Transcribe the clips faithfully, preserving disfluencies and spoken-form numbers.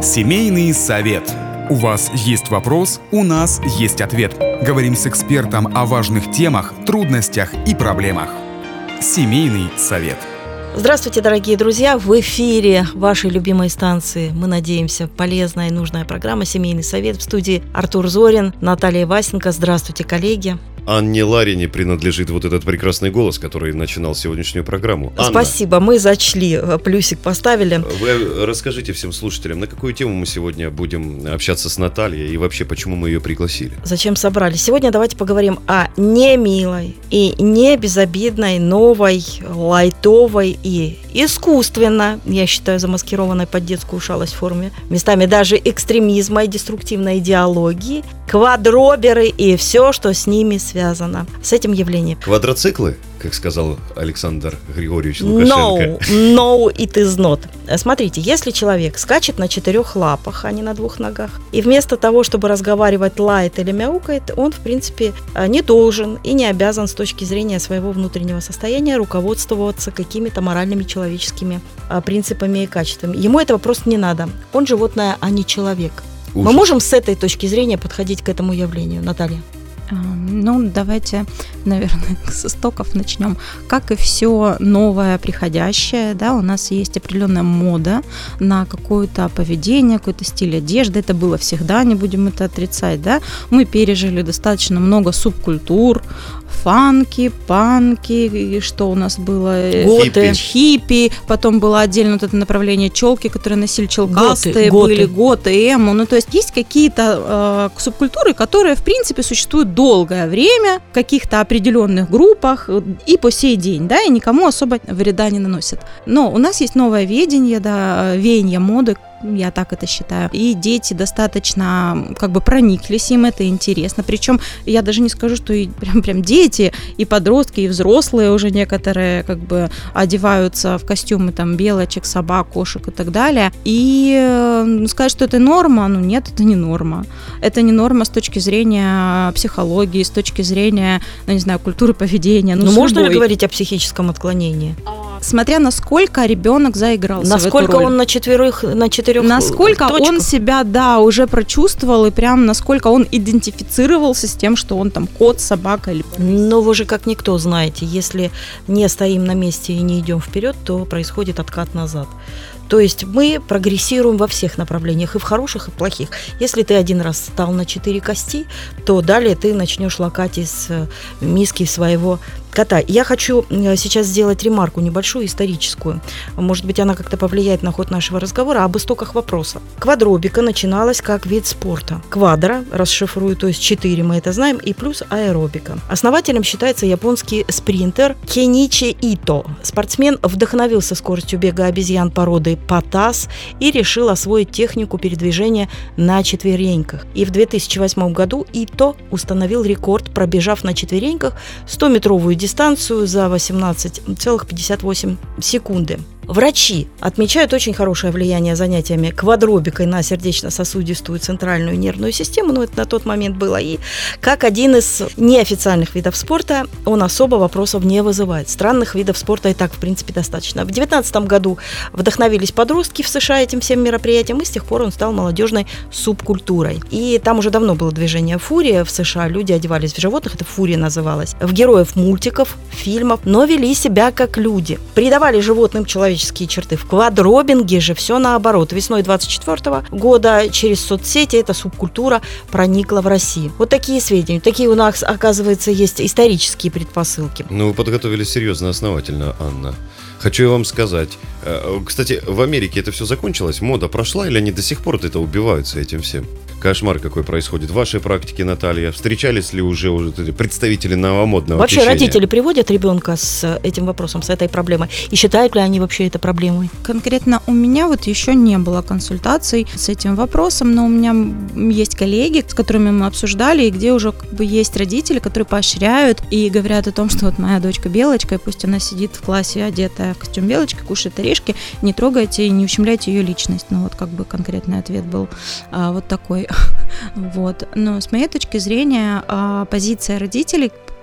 Семейный совет. У вас есть вопрос, у нас есть ответ. Говорим с экспертом о важных темах, трудностях и проблемах. Семейный совет. Здравствуйте, дорогие друзья! В эфире вашей любимой станции, мы надеемся, полезная и нужная программа «Семейный совет». В студии Артур Зорин, Наталья Васенко. Здравствуйте, коллеги! Анне Ларине принадлежит вот этот прекрасный голос, который начинал сегодняшнюю программу. Анна, спасибо, мы зачли, плюсик поставили. Вы расскажите всем слушателям, на какую тему мы сегодня будем общаться с Натальей и вообще, почему мы ее пригласили? Зачем собрали? Сегодня давайте поговорим о немилой и не безобидной, новой, лайтовой и искусственно, я считаю, замаскированной под детскую шалость форме, местами даже экстремизма и деструктивной идеологии, квадроберы и все, что с ними связано, с этим явлением. Квадроциклы, как сказал Александр Григорьевич Лукашенко. No, no, it is not. Смотрите, если человек скачет на четырех лапах, а не на двух ногах, и вместо того, чтобы разговаривать, лает или мяукает, он, в принципе, не должен и не обязан с точки зрения своего внутреннего состояния руководствоваться какими-то моральными человеческими принципами и качествами. Ему этого просто не надо. Он животное, а не человек. Ужас. Мы можем с этой точки зрения подходить к этому явлению, Наталья? Ну, давайте, наверное, с истоков начнем. Как и все новое, приходящее, да, у нас есть определенная мода на какое-то поведение, какой-то стиль одежды. Это было всегда, не будем это отрицать, да. Мы пережили достаточно много субкультур, фанки, панки, что у нас было? Готы. Хиппи, потом было отдельно вот это направление челки, которые носили челкастые, готы, были готы. готы, эмо. Ну, то есть есть какие-то э, субкультуры, которые, в принципе, существуют долгое время в каких-то определенных группах и по сей день, да, и никому особо вреда не наносят. Но у нас есть новое видение, да, веяние моды, я так это считаю. И дети достаточно как бы прониклись, им это интересно. Причем я даже не скажу, что и прям, прям дети, и подростки, и взрослые уже некоторые как бы одеваются в костюмы там белочек, собак, кошек и так далее. И ну, сказать, что это норма, ну нет, это не норма. Это не норма с точки зрения психологии, с точки зрения, ну не знаю, культуры поведения. Ну, ну можно любой. ли говорить о психическом отклонении? Смотря насколько ребенок заигрался насколько в эту роль. он на четверых, на четырех насколько точках. Он себя, да, уже прочувствовал, и прям насколько он идентифицировался с тем, что он там кот, собака или... Но вы же как никто знаете, если не стоим на месте и не идем вперед, то происходит откат назад. То есть мы прогрессируем во всех направлениях, и в хороших, и в плохих. Если ты один раз встал на четыре кости, то далее ты начнешь лакать из миски своего кота. Я хочу сейчас сделать ремарку небольшую, историческую. Может быть, она как-то повлияет на ход нашего разговора об истоках вопроса. Квадробика начиналась как вид спорта. Квадро, расшифрую, то есть четыре, мы это знаем, и плюс аэробика. Основателем считается японский спринтер Кеничи Ито. Спортсмен вдохновился скоростью бега обезьян породы Патас и решил освоить технику передвижения на четвереньках. И в две тысячи восьмом году Ито установил рекорд, пробежав на четвереньках стометровую дистанцию за восемнадцать целых пятьдесят восемь секунды. Врачи отмечают очень хорошее влияние занятиями квадробикой на сердечно-сосудистую центральную нервную систему, но это на тот момент было, и как один из неофициальных видов спорта он особо вопросов не вызывает. Странных видов спорта и так, в принципе, достаточно. В две тысячи девятнадцатом году вдохновились подростки в США этим всем мероприятием, и с тех пор он стал молодежной субкультурой. И там уже давно было движение «Фурия» в США, люди одевались в животных, это «Фурия» называлась, в героев мультиков, фильмов, но вели себя как люди. Придавали животным человеческие черты. В квадробинге же все наоборот. Весной двадцать четвёртого года через соцсети эта субкультура проникла в Россию. Вот такие сведения. Такие у нас, оказывается, есть исторические предпосылки. Ну, вы подготовились серьезно, основательно, Анна. Хочу я вам сказать. Кстати, в Америке это все закончилось? Мода прошла или они до сих пор это убиваются этим всем? Кошмар какой происходит. В вашей практике, Наталья, встречались ли уже, уже представители новомодного вообще течения? Родители приводят ребенка с этим вопросом, с этой проблемой? И считают ли они вообще это проблемой? Конкретно у меня вот еще не было консультаций с этим вопросом, но у меня есть коллеги, с которыми мы обсуждали, и где уже как бы есть родители, которые поощряют и говорят о том, что вот моя дочка Белочка, и пусть она сидит в классе одетая в костюм Белочки, кушает орешки, не трогайте и не ущемляйте ее личность. Ну вот как бы конкретный ответ был а, вот такой. Вот. Но с моей точки зрения позиция родителей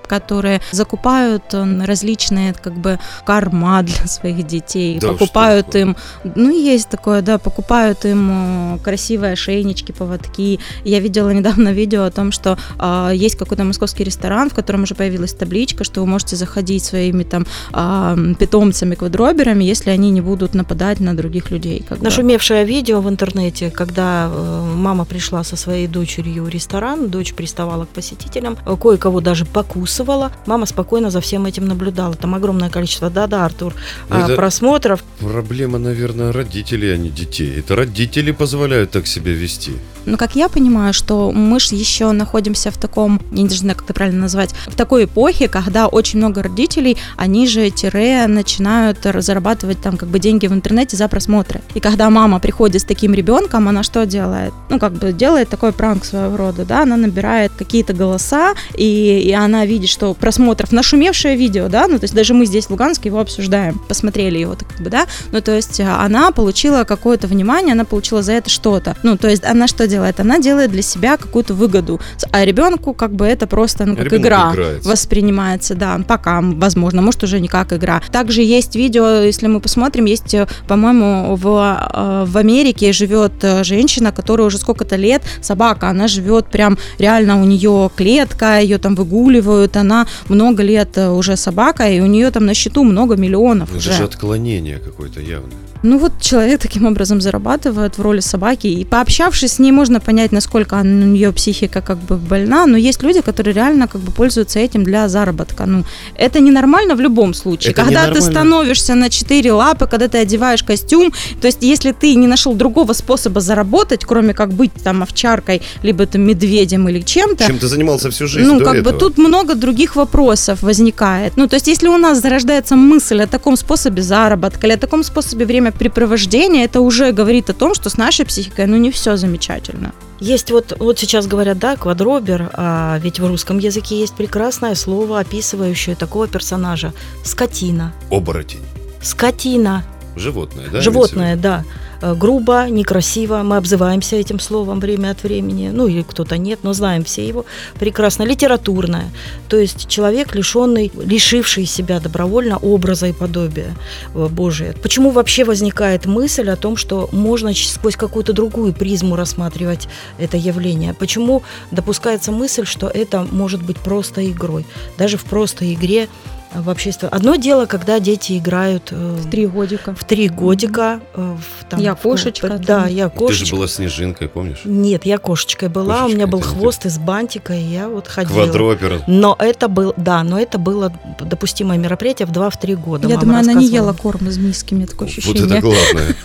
которые закупают различные как бы корма для своих детей, Да, покупают что им, ну есть такое, да, покупают им красивые ошейнички, поводки. Я видела недавно видео о том, что э, есть какой-то московский ресторан, в котором уже появилась табличка, что вы можете заходить своими там э, питомцами-квадроберами, если они не будут нападать на других людей. Как Нашумевшее видео в интернете, когда э, мама пришла со своей дочерью в ресторан, дочь приставала к посетителям, э, кое-кого даже покусывала, мама спокойно за всем этим наблюдала. Там огромное количество, да-да, Артур, э, просмотров. Проблема, наверное, родителей, а не детей. Это родители позволяют так себя вести. Ну, как я понимаю, что мы же еще находимся в таком, я не знаю, как это правильно назвать, в такой эпохе, когда очень много родителей, они же тире начинают зарабатывать там как бы деньги в интернете за просмотры. И когда мама приходит с таким ребенком, она что делает? Ну, как бы делает такой пранк своего рода, да, она набирает какие-то голоса, и, и она видит, что просмотров, нашумевшее видео, да, ну, то есть даже мы здесь в Луганске его обсуждаем, посмотрели его, как бы, да, ну, то есть она получила какое-то внимание, она получила за это что-то, ну, то есть она что делает? Она делает для себя какую-то выгоду, а ребенку как бы это просто, ну, как Ребенок игра играется. Воспринимается, да, пока, возможно, может, уже не как игра. Также есть видео, если мы посмотрим, есть, по-моему, в, в Америке живет женщина, которая уже сколько-то лет, собака, она живет прям, реально у нее клетка, ее там выгуливают, она много лет уже собака, и у нее там на счету много миллионов Это уже. же отклонение какое-то явное. Ну вот человек таким образом зарабатывает в роли собаки, и пообщавшись с ней, можно понять, насколько у нее психика как бы больна, но есть люди, которые реально как бы пользуются этим для заработка. Ну, это ненормально в любом случае. Это когда ты ненормально. становишься на четыре лапы, когда ты одеваешь костюм, то есть если ты не нашел другого способа заработать, кроме как быть там овчаркой, либо там медведем или чем-то, Чем ты занимался всю жизнь ну, до как этого? бы тут много других вопросов возникает. Ну, то есть, если у нас зарождается мысль о таком способе заработка или о таком способе времяпрепровождения, это уже говорит о том, что с нашей психикой, ну, не все замечательно. Есть вот, вот сейчас говорят, да, квадробер, а ведь в русском языке есть прекрасное слово, описывающее такого персонажа. Скотина. Оборотень. Скотина. Животное, да? Животное, да. Э, Грубо, некрасиво. Мы обзываемся этим словом время от времени. Ну, или кто-то нет, но знаем все его прекрасно. Литературное. То есть человек, лишенный, лишивший себя добровольно образа и подобия э, Божия. Почему вообще возникает мысль о том, что можно ч- сквозь какую-то другую призму рассматривать это явление? Почему допускается мысль, что это может быть просто игрой? Даже в простой игре в обществе. Одно дело, когда дети играют э, В три годика. в три годика. э, в, там, Я в- кошечка, Да, там. я Ты же кошечка. была снежинкой, помнишь? Нет, я кошечкой была, Кошечкой, у меня был это хвост из бантика, и я вот ходила. Квадропер. Но это был, да, но это было допустимое мероприятие в два-три года. Я Мама думаю, она не рассказывала. ела корм из миски, у меня такое Вот ощущение. это главное.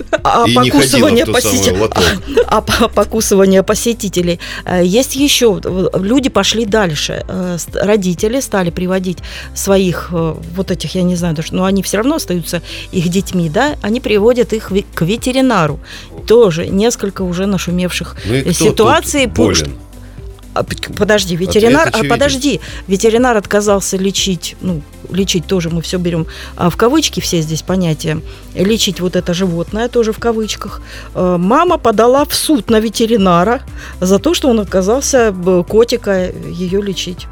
А И не ходила покусывание в тот самый посетителей. лоток. А по- покусывание посетителей. Э, Есть еще, э, люди пошли дальше. Э, ст- Родители стали приводить своих, э, вот этих, я не знаю, даже, но они все равно остаются их детьми, да, они приводят их ви- к ветеринару. Тоже несколько уже нашумевших Ну и кто ситуаций. тут болен? А, п- Подожди, ветеринар, а, очевиден. подожди, ветеринар отказался лечить, ну, лечить тоже мы все берем а, в кавычки все здесь понятия, лечить вот это животное тоже в кавычках. А, мама подала в суд на ветеринара за то, что он отказался б, котика ее лечить.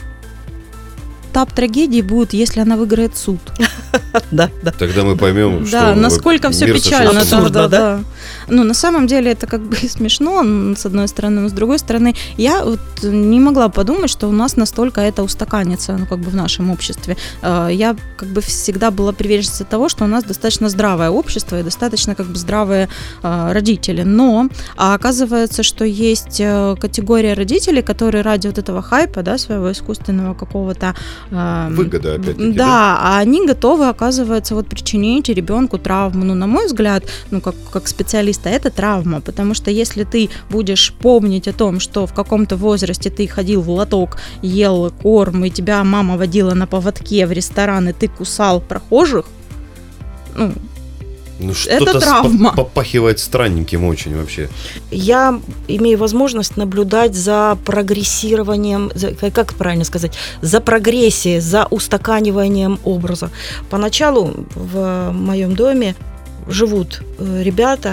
Этап трагедии будет, если она выиграет суд. Да, да. Тогда мы поймем, что Да, насколько все мир печально. сошел с ума. Абсурдно, тогда, да? да. Ну, на самом деле, это как бы и смешно, м, с одной стороны, но с другой стороны, я вот не могла подумать, что у нас настолько это устаканится, ну, как бы в нашем обществе. Э, Я как бы всегда была приверженцем того, что у нас достаточно здравое общество и достаточно как бы здравые э, родители. Но а оказывается, что есть э, категория родителей, которые ради вот этого хайпа, да, своего искусственного какого-то э, Выгода, опять-таки, да, да? а они готовы, оказывается, вот причинить ребенку травму. Ну, на мой взгляд, ну, как, как специалиста, это травма, потому что если ты будешь помнить о том, что в каком-то возрасте ты ходил в лоток, ел корм, и тебя мама водила на поводке в ресторан, и ты кусал прохожих, ну, Ну, Это что-то травма. спа- попахивает странненьким очень вообще. Я имею возможность наблюдать за прогрессированием, за- как правильно сказать, за прогрессией, за устаканиванием образа. Поначалу в моем доме живут э, ребята,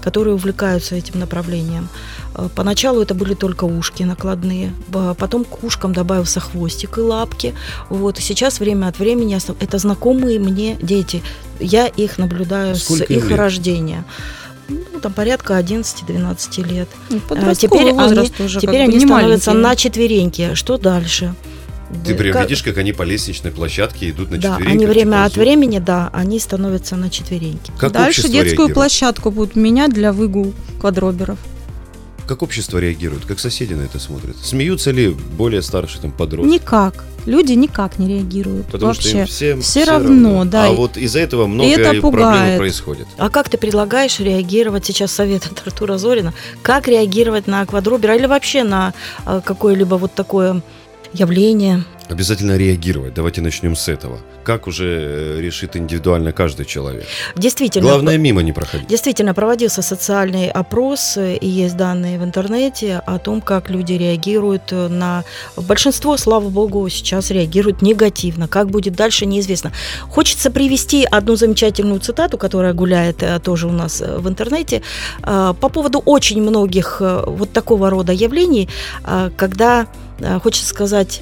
которые увлекаются этим направлением. Поначалу это были только ушки накладные, потом к ушкам добавился хвостик и лапки. Вот. И сейчас время от времени это знакомые мне дети. Я их наблюдаю Сколько с их лет? рождения. Ну, там порядка одиннадцать-двенадцать лет. Подростковый Теперь возраст они, уже теперь как бы они не становятся маленький. на четвереньки. Что дальше? Ты прям Как- видишь, как они по лестничной площадке идут на Да, четвереньках. они время типа, от зу- времени, да, они становятся на четвереньки. Как Дальше общество детскую реагирует? площадку будут менять для выгул квадроберов. Как общество реагирует? Как соседи на это смотрят? Смеются ли более старшие там подростки? Никак. Люди никак не реагируют. Потому вообще. что им всем все равно, да. А вот из-за этого много это проблем пугает. происходит. А как ты предлагаешь реагировать, сейчас совет от Артура Зорина, как реагировать на квадробера или вообще на а, какое-либо вот такое явление? Обязательно реагировать. Давайте начнем с этого. Как уже э, решит индивидуально каждый человек. Действительно, Главное, мимо не проходить. Действительно, проводился социальный опрос, э, и есть данные в интернете о том, как люди реагируют э, на... Большинство, слава богу, сейчас реагируют негативно. Как будет дальше, неизвестно. Хочется привести одну замечательную цитату, которая гуляет э, тоже у нас э, в интернете, э, по поводу очень многих э, вот такого рода явлений, э, когда, э, хочется сказать...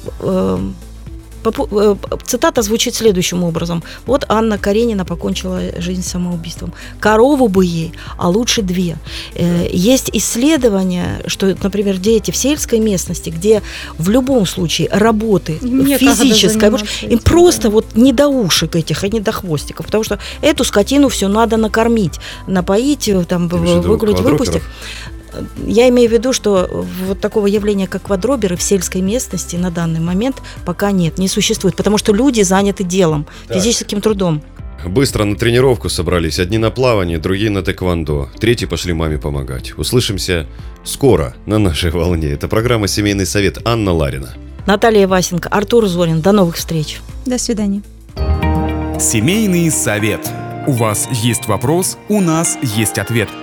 э, Попу- э, Цитата звучит следующим образом. Вот Анна Каренина покончила жизнь самоубийством. Корову бы ей, а лучше две. Э, Есть исследования, что, например, дети в сельской местности, где в любом случае работы Им некогда физической, заниматься им этим, просто да. вот не до ушек этих, а не до хвостиков, потому что эту скотину все надо накормить, напоить, э, там, Ты имеешь в виду выгулить, выпустить. квадроперов? Я имею в виду, что вот такого явления, как квадроберы в сельской местности на данный момент пока нет, не существует, потому что люди заняты делом, Так. физическим трудом. Быстро на тренировку собрались. Одни на плавание, другие на тэквондо. Третьи пошли маме помогать. Услышимся скоро на нашей волне. Это программа «Семейный совет». Анна Ларина. Наталья Васенко, Артур Зорин. До новых встреч. До свидания. Семейный совет. У вас есть вопрос, у нас есть ответ.